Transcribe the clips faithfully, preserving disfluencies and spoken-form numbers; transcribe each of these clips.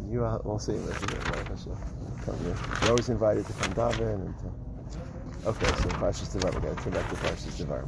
You are, we'll see. You're always invited to come daven. And to, okay, so Parshas Devarim. We're going to turn back to Parshas Devarim.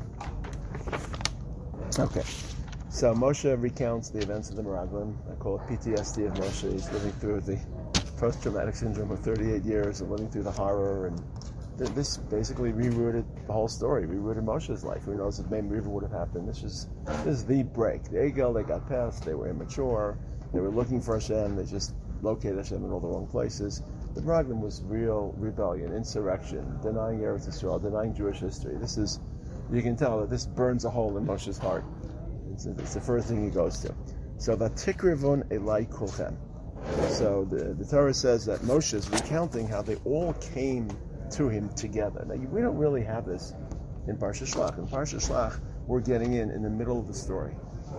Okay, so Moshe recounts the events of the Meraglim. I call it P T S D of Moshe. He's living through the post-traumatic syndrome of thirty-eight years of living through the horror, and th- this basically rerooted the whole story, rerooted Moshe's life. Who knows if maybe would have happened. This is this is the break. The Egel, they got past, they were immature, they were looking for Hashem, they just located Hashem in all the wrong places. The Meraglim was real rebellion, insurrection, denying Eretz Yisrael, denying Jewish history. This is, you can tell that this burns a hole in Moshe's heart. It's, it's the first thing he goes to. So, Vatikrivon Elai Kulchem. So the, the Torah says that Moshe is recounting how they all came to him together. Now, we don't really have this in Parsha Shlach. In Parsha Shlach, we're getting in in the middle of the story.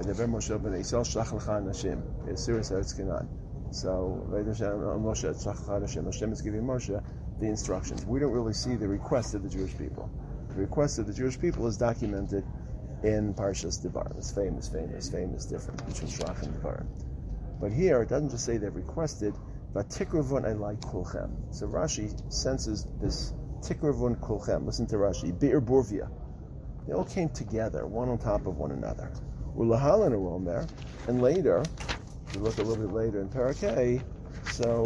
So, Hashem is giving Moshe the instructions. We don't really see the request of the Jewish people. The request of the Jewish people is documented in Parshas Devarim. It's famous, famous, famous difference between Shlach and Devarim. But here, it doesn't just say they've requested, but tikruvun elai kulchem. So Rashi senses this tikruvun kulchem. Listen to Rashi. Be'er Borvia. They all came together, one on top of one another. Ulahalan Omer, and later, if you look a little bit later in Parakeh, so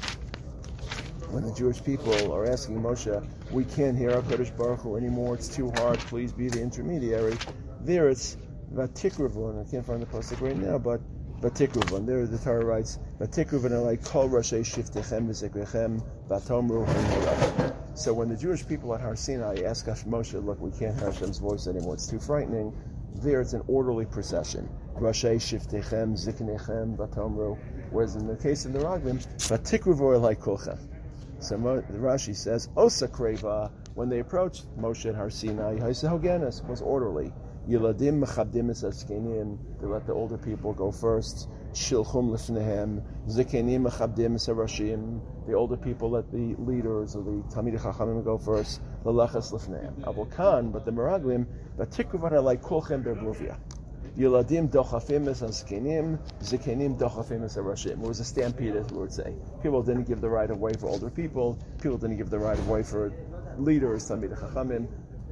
when the Jewish people are asking Moshe, we can't hear HaKadosh Baruch Hu anymore, it's too hard, please be the intermediary. There it's Vatikruvun. I can't find the pasuk right now, but Vatikruvun. There the Torah writes, Vatikruvun elai kol rashei shiftechem v'zikrechem v'tomru ha'morah. So when the Jewish people at Har Sinai ask Moshe, look, we can't hear Hashem's voice anymore, it's too frightening, there it's an orderly procession. Rashei shiftechem, ziknechem v'tomru. Whereas in the case of the Meraglim, Vatikruvu elai kolchem. So Rashi says, Osa kreva, when they approached Moshe at Har Sinai, Haisehogenes was orderly. Yiladim mechabdim es askenim, they let the older people go first. Shilchum lifnehem, zikenim mechabdim es harashim, the older people let the leaders of the Talmidei Chachamim go first. Lalachas lifnehem. Avokan, but the Meraglim, Vatikruvan elai kolchem berbuvia. Yiladim dochafim es askenim, zikenim dochafim es harashim. It was a stampede, as we would say. People didn't give the right of way for older people. People didn't give the right of way for leaders, Talmidei Chachamim.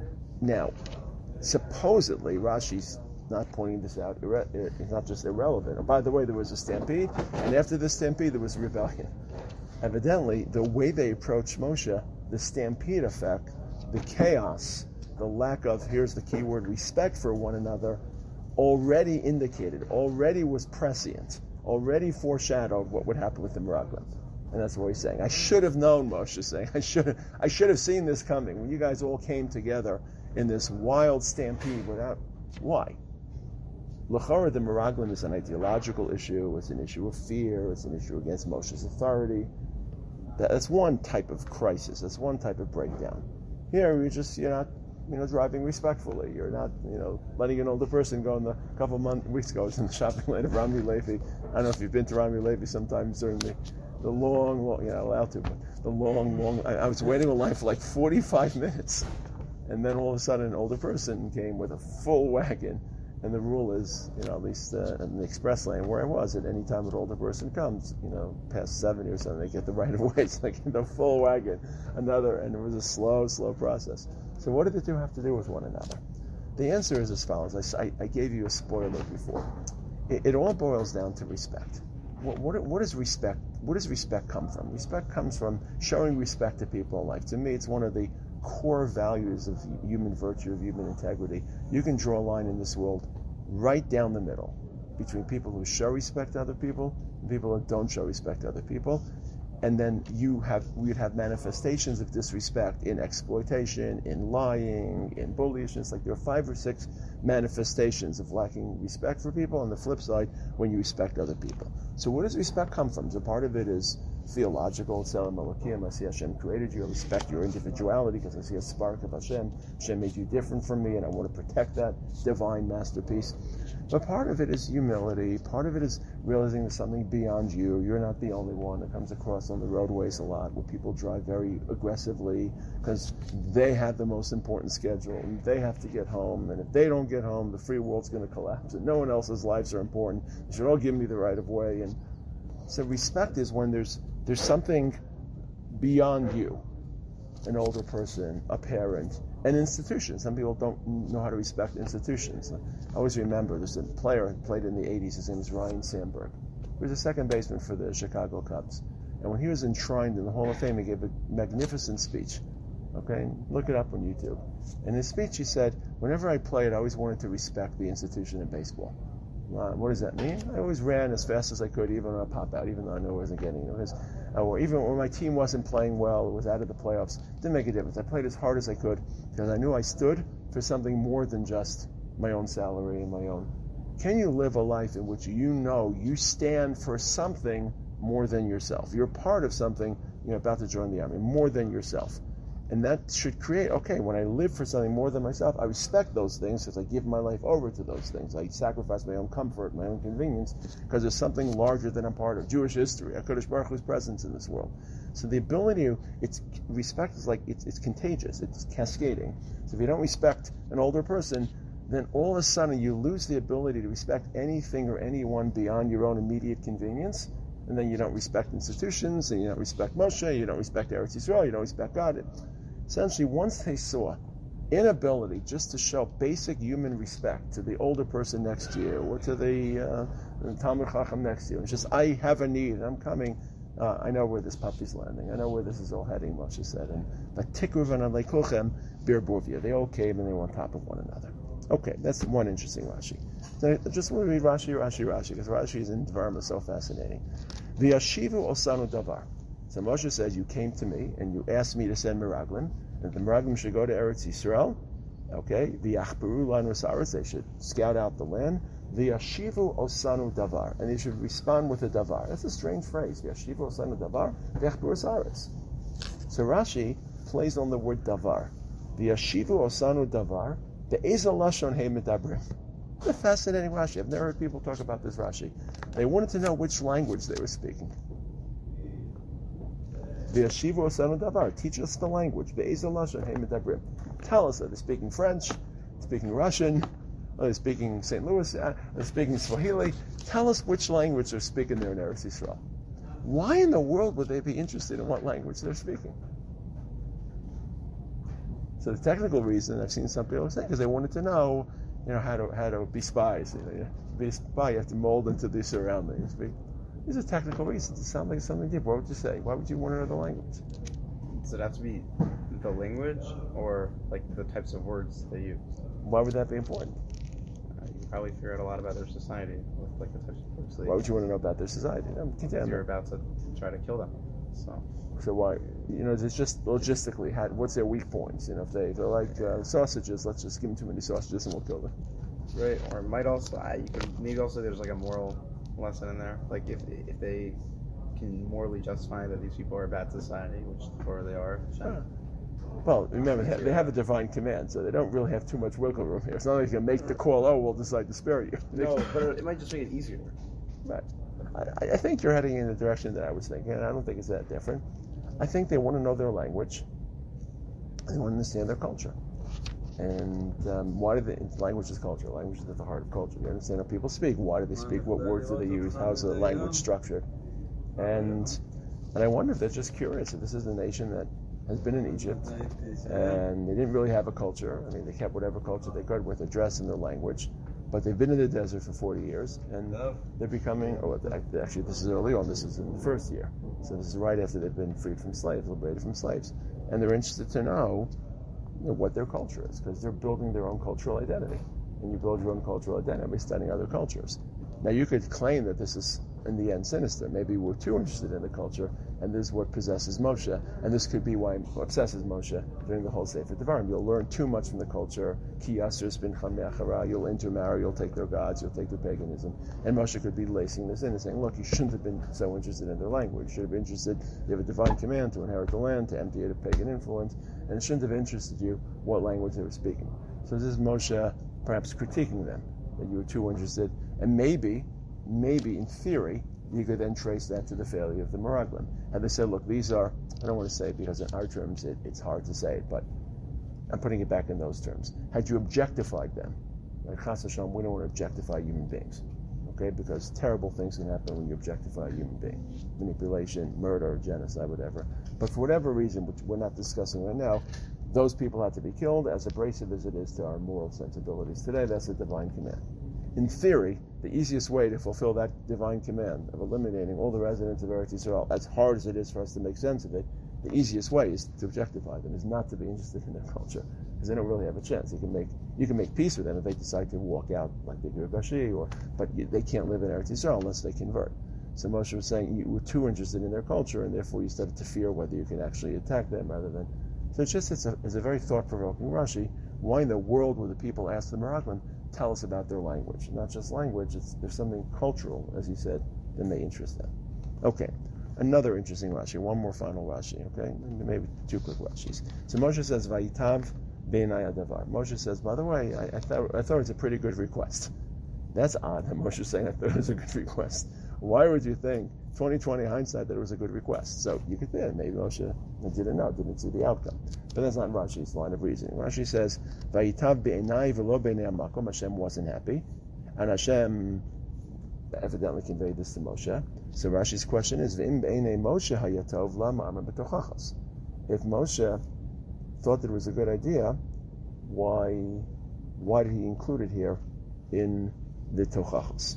Now, supposedly, Rashi's not pointing this out, it's not just irrelevant. And by the way, there was a stampede, and after the stampede, there was a rebellion. Evidently, the way they approached Moshe, the stampede effect, the chaos, the lack of, here's the key word, respect for one another, already indicated, already was prescient, already foreshadowed what would happen with the Meraglim. And that's what he's saying. I should have known, Moshe is saying. I should have, I should have seen this coming. When you guys all came together in this wild stampede without... Why? L'chora, the Meraglim is an ideological issue. It's an issue of fear. It's an issue against Moshe's authority. That's one type of crisis. That's one type of breakdown. Here, you're just, you're not, you know, driving respectfully. You're not, you know, letting an older person go. In the couple of months, weeks ago, I was in the shopping lane of Rami Levi. I don't know if you've been to Rami Levi sometimes during the the long, long, you're not allowed to, but the long, long, I, I was waiting in line for like forty-five minutes. And then all of a sudden an older person came with a full wagon. And the rule is, you know, at least uh, in the express lane where I was, at any time an older person comes, you know, past seventy or something, they get the right of way. It's like the full wagon, another, and it was a slow, slow process. So what did the two have to do with one another? The answer is as follows. I, I gave you a spoiler before. It, it all boils down to respect. What, what, what is respect? What does respect come from? Respect comes from showing respect to people in life. To me, it's one of the core values of human virtue, of human integrity. You can draw a line in this world right down the middle between people who show respect to other people and people who don't show respect to other people. And then you have, we'd have manifestations of disrespect in exploitation, in lying, in bullishness. Like there are five or six manifestations of lacking respect for people. On the flip side, when you respect other people. So where does respect come from? So part of it is theological. I see Hashem created you. I respect your individuality because I see a spark of Hashem. Hashem made you different from me, and I want to protect that divine masterpiece. But part of it is humility. Part of it is realizing there's something beyond you. You're not the only one. That comes across on the roadways a lot, where people drive very aggressively because they have the most important schedule and they have to get home. And if they don't get home, the free world's going to collapse. And no one else's lives are important. They should all give me the right of way. And So respect is when there's there's something beyond you, an older person, a parent, an institution. Some people don't know how to respect institutions. I always remember there's a player who played in the eighties. His name was Ryan Sandberg. He was a second baseman for the Chicago Cubs. And when he was enshrined in the Hall of Fame, he gave a magnificent speech. Okay, look it up on YouTube. In his speech, he said, "Whenever I played, I always wanted to respect the institution of baseball." Uh, what does that mean? I always ran as fast as I could, even on a pop out, even though I knew I wasn't getting it. Because, uh, or even when my team wasn't playing well, or was out of the playoffs, didn't make a difference. I played as hard as I could because I knew I stood for something more than just my own salary and my own. Can you live a life in which you know you stand for something more than yourself? You're part of something. You're about to join the army, more than yourself. And that should create, okay, when I live for something more than myself, I respect those things because I give my life over to those things. I sacrifice my own comfort, my own convenience, because there's something larger than I'm part of. Jewish history, HaKadosh Baruch Hu's presence in this world. So the ability to, it's, respect is like, it's, it's contagious, it's cascading. So if you don't respect an older person, then all of a sudden you lose the ability to respect anything or anyone beyond your own immediate convenience. And then you don't respect institutions, and you don't respect Moshe, you don't respect Eretz Yisrael, you don't respect God. Essentially, once they saw inability just to show basic human respect to the older person next to you or to the, uh, the Talmud Chacham next to you, it's just, I have a need, and I'm coming, uh, I know where this puppy's landing, I know where this is all heading, Moshe said, and but Tikruvan and Leikuchem Bir Bovia, they all came and they were on top of one another. Okay, that's one interesting Rashi. So I just want to read Rashi, Rashi, Rashi, because Rashi is in Dvarim is so fascinating. V'yashivu osanu davar. So Moshe says, you came to me and you asked me to send Meraglim, and the Meraglim should go to Eretz Yisrael. Okay, v'yachperu lan rasaretz, they should scout out the land. V'yashivu osanu davar, and they should respond with a davar. That's a strange phrase. V'yashivu osanu davar, v'yachperu rasaretz. So Rashi plays on the word davar. V'yashivu osanu davar, ve'ezel lashon he medabrim. It's a fascinating Rashi. I've never heard people talk about this Rashi. They wanted to know which language they were speaking. V'yashivu osanu davar, teach us the language. Ve'ezel lashon he medabrim. Tell us that they're speaking French, speaking Russian, or they're speaking Saint Louis, uh, they're speaking Swahili. Tell us which language they're speaking there in Eretz Yisrael. Why in the world would they be interested in what language they're speaking? So the technical reason, I've seen some people say, because they wanted to know, you know, how to how to be spies. You know, you to be a spy, you have to mold into the surroundings. These are technical reasons. It sounds like something deep. What would you say? Why would you want to know the language? Does it have to be the language or like the types of words they use? Why would that be important? Uh, you probably figure out a lot about their society with like the types of words they Why use. would you want to know about their society? I'm Because you're about to try to kill them. So. So why, you know, it's just logistically, how, what's their weak points? You know, if they, if they're like uh, sausages, let's just give them too many sausages and we'll kill them. Right, or it might also, I, you could, maybe also there's like a moral lesson in there. Like if if they can morally justify that these people are a bad society, which or they are. Huh. Well, remember, they have, they have a divine command, so they don't really have too much wiggle room here. It's not like you can make the call, oh, we'll decide to spare you. No, but it might just make it easier. Right. I, I think you're heading in the direction that I was thinking, and I don't think it's that different. I think they want to know their language. They want to understand their culture. And um, why do they, language is culture. Language is at the heart of culture. You understand how people speak. Why do they speak? What words do they use? How's the language structured? And and I wonder if they're just curious. If this is a nation that has been in Egypt, and they didn't really have a culture. I mean, they kept whatever culture they could with their dress and their language. But they've been in the desert for forty years, and they're becoming, oh, actually this is early on, this is in the first year. So this is right after they've been freed from slaves, liberated from slaves. And they're interested to know, you know, what their culture is, because they're building their own cultural identity. And you build your own cultural identity by studying other cultures. Now you could claim that this is, in the end, sinister. Maybe we're too interested in the culture, and this is what possesses Moshe, and this could be why obsesses Moshe during the whole Sefer Devarim. You'll learn too much from the culture. Ki yasser bin chameachara. You'll intermarry. You'll take their gods. You'll take their paganism. And Moshe could be lacing this in and saying, "Look, you shouldn't have been so interested in their language. You should have been interested. You have a divine command to inherit the land, to empty it of pagan influence, and it shouldn't have interested you what language they were speaking." So this is Moshe perhaps critiquing them, that you were too interested, and maybe. Maybe, in theory, you could then trace that to the failure of the Meraglim. And they said, look, these are, I don't want to say it because in our terms it, it's hard to say it, but I'm putting it back in those terms. Had you objectified them, like Chas Hashem, we don't want to objectify human beings. okay? Because terrible things can happen when you objectify a human being. Manipulation, murder, genocide, whatever. But for whatever reason, which we're not discussing right now, those people had to be killed, as abrasive as it is to our moral sensibilities today. That's a divine command. In theory, the easiest way to fulfill that divine command of eliminating all the residents of Eretz Yisrael, as hard as it is for us to make sense of it, the easiest way is to objectify them, is not to be interested in their culture, because they don't really have a chance. You can make you can make peace with them if they decide to walk out like they do at Gashi, or but you, they can't live in Eretz Yisrael unless they convert. So Moshe was saying you were too interested in their culture, and therefore you started to fear whether you can actually attack them rather than. So it's just it's a, it's a very thought-provoking Rashi. Why in the world would the people ask the Meraglim, tell us about their language? Not just language, it's, there's something cultural, as he said, that may interest them. Okay, another interesting Rashi, one more final Rashi, okay? Maybe two quick Rashis. So Moshe says, Vayitav b'nai adavar. Moshe says, by the way, I, I, thought, I thought it was a pretty good request. That's odd that Moshe is saying I thought it was a good request. Why would you think, twenty twenty hindsight, that it was a good request? So you could think, maybe Moshe didn't know, didn't see the outcome. But that's not Rashi's line of reasoning. Rashi says, Vayitav be'enai v'lo be'nei hamakom. Hashem wasn't happy. And Hashem evidently conveyed this to Moshe. So Rashi's question is, V'im be'enei Moshe hayatov lama amar b'tochachos. If Moshe thought that it was a good idea, why, why did he include it here in the tochachos?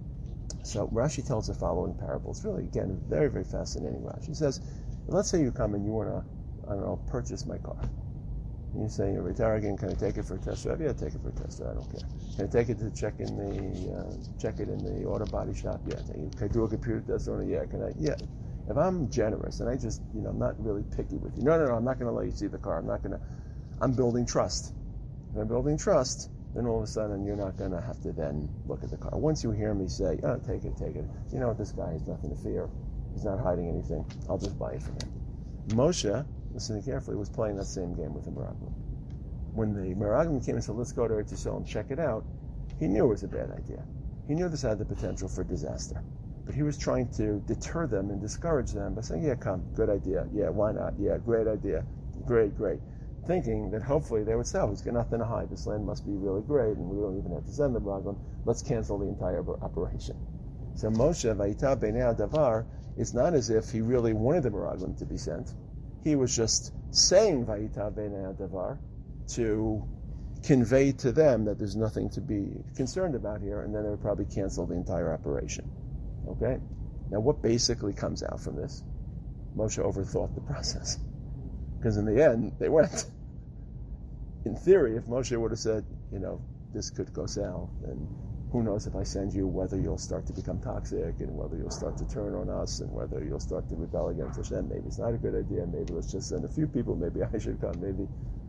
So Rashi tells the following parable. It's really, again, very, very fascinating Rashi. He says, let's say you come and you want to, I don't know, purchase my car. And you say, you're again, can I take it for a test drive? Yeah, take it for a test drive, I don't care. Can I take it to check in the, uh, check it in the auto body shop? Yeah. Can I do a computer test on it? Yeah. Can I? Yeah. If I'm generous and I just, you know, I'm not really picky with you. No, no, no, I'm not going to let you see the car. I'm not going to, I'm building trust. If I'm building trust, then all of a sudden you're not going to have to then look at the car. Once you hear me say, oh, take it, take it, you know what, this guy has nothing to fear. He's not hiding anything. I'll just buy it from him. Moshe, listening carefully, was playing that same game with the Meraglim. When the Meraglim came and said, let's go to Eretz Yisrael and check it out, he knew it was a bad idea. He knew this had the potential for disaster. But he was trying to deter them and discourage them by saying, yeah, come, good idea. Yeah, why not? Yeah, great idea. Great, great. Thinking that hopefully they would say, oh, he's got nothing to hide. This land must be really great, and we don't even have to send the Meraglim. Let's cancel the entire operation. So Moshe, Vayitav b'nei hadavar, it's not as if he really wanted the Meraglim to be sent. He was just saying Vayitav b'nei hadavar to convey to them that there's nothing to be concerned about here, and then they would probably cancel the entire operation. Okay? Now what basically comes out from this? Moshe overthought the process. Because in the end, they went. In theory, if Moshe would have said, you know, this could go south, and who knows if I send you whether you'll start to become toxic, and whether you'll start to turn on us, and whether you'll start to rebel against Hashem. Maybe it's not a good idea. Maybe let's just send a few people. Maybe I should come. Maybe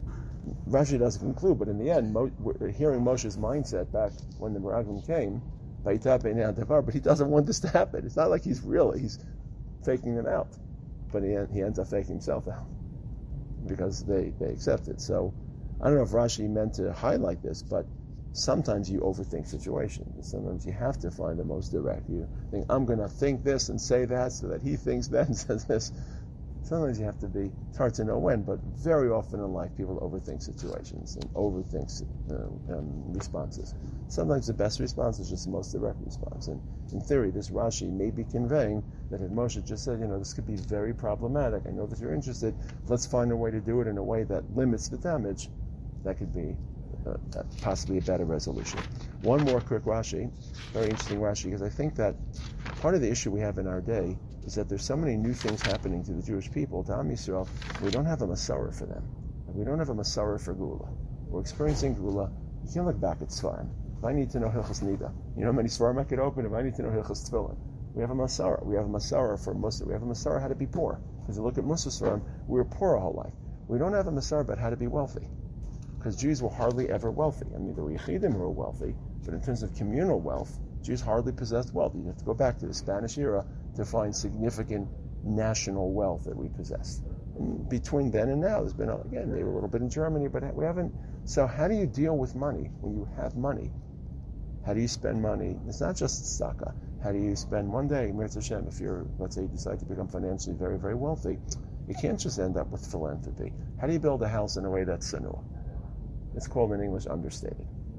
Rashi doesn't conclude, but in the end, Mo, hearing Moshe's mindset back when the Meraglim came, but he doesn't want this to happen. It's not like he's really, he's faking them out. But he, he ends up faking himself out because they, they accept it. So I don't know if Rashi meant to highlight this, but sometimes you overthink situations. Sometimes you have to find the most direct. You think, I'm going to think this and say that so that he thinks that and says this. Sometimes you have to be, it's hard to know when, but very often in life people overthink situations and overthink uh, um, responses. Sometimes the best response is just the most direct response. And in theory, this Rashi may be conveying that if Moshe just said, you know, this could be very problematic, I know that you're interested, let's find a way to do it in a way that limits the damage, that could be uh, possibly a better resolution. One more quick Rashi, very interesting Rashi, because I think that part of the issue we have in our day is that there's so many new things happening to the Jewish people, to Am Yisrael, we don't have a Masorah for them. We don't have a Masorah for Gula. We're experiencing Gula. You can't look back at Sfarim. If I need to know Hilchos Nida, you know how many Sfarim I could open if I need to know Hilchos Tefillin. We have a Masorah. We have a Masorah for Musa. We have a Masorah how to be poor. Because you look at Musa Sfarim, we were poor our whole life. We don't have a Masorah about how to be wealthy. Because Jews were hardly ever wealthy. I mean, the Yechidim were wealthy, but in terms of communal wealth, Jews hardly possessed wealth. You have to go back to the Spanish era to find significant national wealth that we possessed. And between then and now, there's been, again, maybe a little bit in Germany, but we haven't. So how do you deal with money when you have money? How do you spend money? It's not just tzedakah. How do you spend one day, Mirz Hashem, if you're, let's say you decide to become financially very, very wealthy, you can't just end up with philanthropy. How do you build a house in a way that's sanua? It's called in English understated.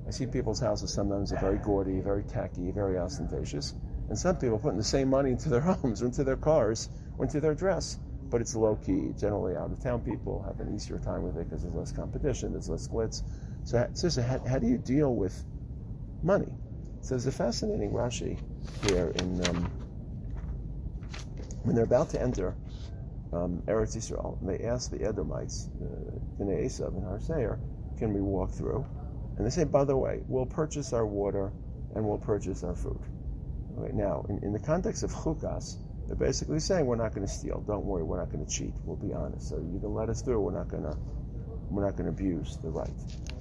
I see people's houses sometimes are very gaudy, very tacky, very ostentatious, and some people putting the same money into their homes or into their cars or into their dress, but it's low-key. Generally, out-of-town people have an easier time with it because there's less competition, there's less glitz. So, so how, how do you deal with money? So there's a fascinating Rashi here in um, when they're about to enter um, Eretz Yisrael, and they ask the Edomites, uh, Bnei Esav and Har Seir, can we walk through? And they say, by the way, we'll purchase our water and we'll purchase our food. Right now, in, in the context of Chukas, they're basically saying we're not going to steal. Don't worry, we're not going to cheat. We'll be honest. So you can let us through. We're not going to, we're not going to abuse the right.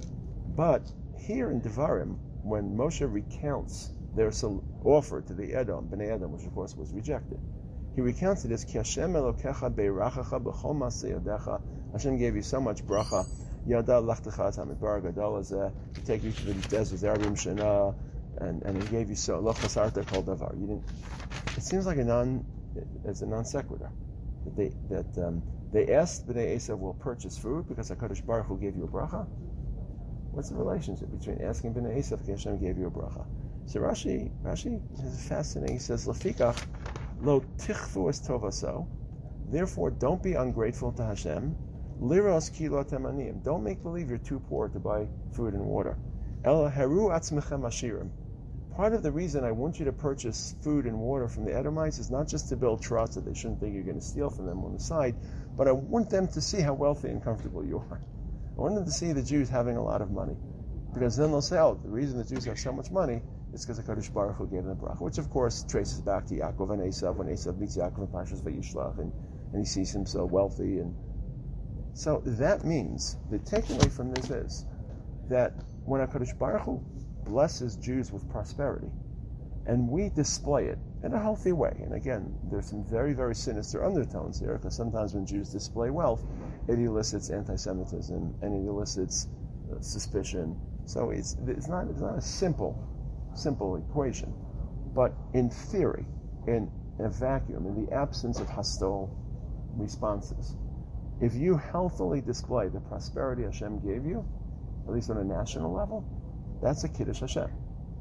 But here in Devarim, when Moshe recounts their offer to the Edom, Bnei Edom, which of course was rejected, he recounts it as Ki Hashem Elokecha beirachacha b'chol ma'aseh yadecha. Hashem gave you so much bracha. Yada lachtecha tamidbar gadol hazeh. He take you to the desert, Arbim Shana, and and he gave you so lo chasarta kol davar. You didn't. It seems like a non, as a non sequitur. That they that um, they asked Bnei Esav will purchase food because HaKadosh Baruch Hu gave you a bracha. What's the relationship between asking Bnei Esav if Hashem gave you a bracha? So Rashi, Rashi is fascinating. He says, Lefikach lo tichfu es tovaso. Therefore, don't be ungrateful to Hashem. Liros kilo temanim. Don't make believe you're too poor to buy food and water. Ela heru atzmechem ashirim. Part of the reason I want you to purchase food and water from the Edomites is not just to build trust that they shouldn't think you're going to steal from them on the side, but I want them to see how wealthy and comfortable you are. I want them to see the Jews having a lot of money. Because then they'll say, oh, the reason the Jews have so much money is because HaKadosh Baruch Hu gave them the bracha, which of course traces back to Yaakov and Esav, when Esav meets Yaakov in Parshas Vayishlach, and, and he sees him so wealthy. And so that means, the takeaway from this is that when HaKadosh Baruch Hu blesses Jews with prosperity, and we display it in a healthy way, and again, there's some very, very sinister undertones here, because sometimes when Jews display wealth, it elicits anti-Semitism, and it elicits uh, suspicion. So it's it's not it's not a simple, simple equation. But in theory, in a vacuum, in the absence of hostile responses, if you healthily display the prosperity Hashem gave you, at least on a national level, that's a Kiddush Hashem.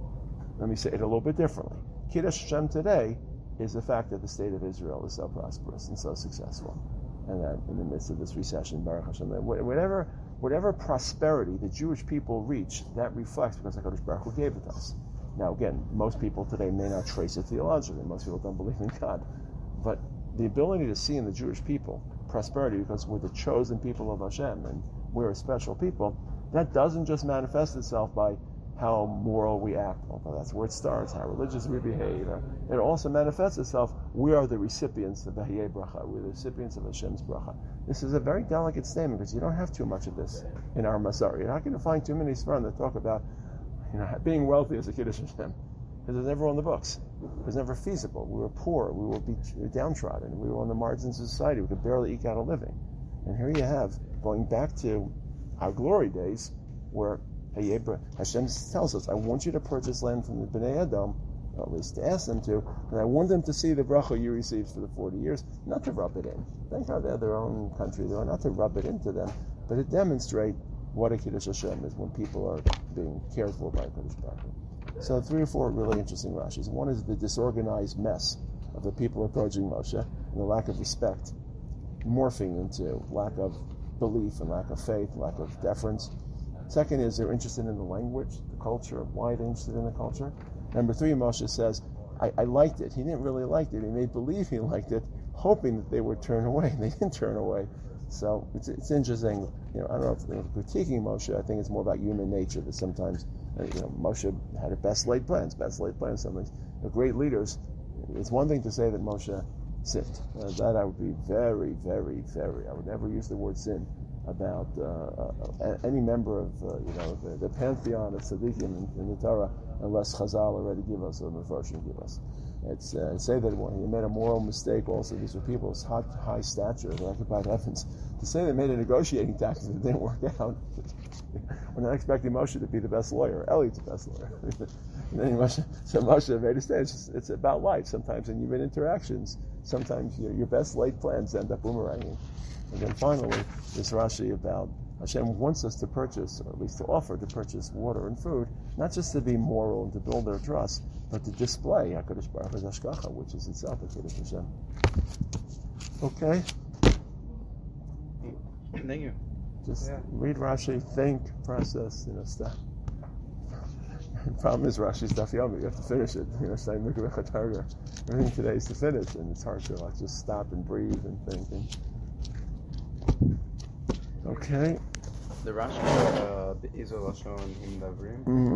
Let me say it a little bit differently. Kiddush Hashem today is the fact that the state of Israel is so prosperous and so successful, and that in the midst of this recession, Baruch Hashem, whatever whatever prosperity the Jewish people reach, that reflects because HaKadosh Baruch Hu gave it to us. Now again, most people today may not trace it theologically. Most people don't believe in God. But the ability to see in the Jewish people prosperity because we're the chosen people of Hashem and we're a special people, that doesn't just manifest itself by how moral we act, although that's where it starts, how religious we behave. It also manifests itself, we are the recipients of Bahiyei Bracha, we're the recipients of Hashem's Bracha. This is a very delicate statement because you don't have too much of this in our Masar. You're not going to find too many Sfarim that talk about, you know, being wealthy as a Kiddush Hashem, because it's never on the books. It was never feasible. We were poor, we were, be- we were downtrodden, we were on the margins of society, we could barely eke out a living. And here you have, going back to our glory days, where Hashem tells us, I want you to purchase land from the Bnei Edom, or at least to ask them to, and I want them to see the bracha you received for the forty years, not to rub it in. Thank God they have their own country, though, not to rub it into them, but to demonstrate what a Kiddush Hashem is when people are being cared for by HaKadosh Baruch Hu. So three or four really interesting Rashis. One is the disorganized mess of the people approaching Moshe, and the lack of respect morphing into lack of belief and lack of faith, lack of deference. Second is they're interested in the language, the culture, why they're interested in the culture. Number three, Moshe says, I, I liked it. He didn't really like it. He made believe he liked it, hoping that they would turn away, and they didn't turn away. So it's it's interesting. You know, I don't know if they're critiquing Moshe. I think it's more about human nature that sometimes, uh, you know, Moshe had a best laid plans, best laid plans. Sometimes, you know, great leaders. It's one thing to say that Moshe sinned. Uh, that I would be very, very, very. I would never use the word sin about uh, uh, any member of uh, you know the, the pantheon of tzaddikim in, in the Torah, unless Chazal already give us or Mefarshim give us. It's uh, say that when he made a moral mistake. Also, these were people of high, high stature, they occupied heavens. To say they made a negotiating tactic that didn't work out, we're not expecting Moshe to be the best lawyer. Eli's the best lawyer. And then Moshe, so Moshe made a stand. It's, just, it's about life. Sometimes in human interactions, sometimes your, your best laid plans end up boomeranging. And then finally, this Rashi about Hashem wants us to purchase, or at least to offer to purchase water and food, not just to be moral and to build our trust, but to display HaKadosh Baruch Hu's Hashgacha, which is itself HaKadosh Hashem. Okay? Thank you. Just Yeah. read Rashi, think, process, you know, stuff. The problem is Rashi's Daf Yomi. You have to finish it. You know, saying Mikveh Targa. Everything today is to finish, and it's hard to like just stop and breathe and think. And... Okay. The Rashi uh, the Izol Lashon in the room. Mm-hmm.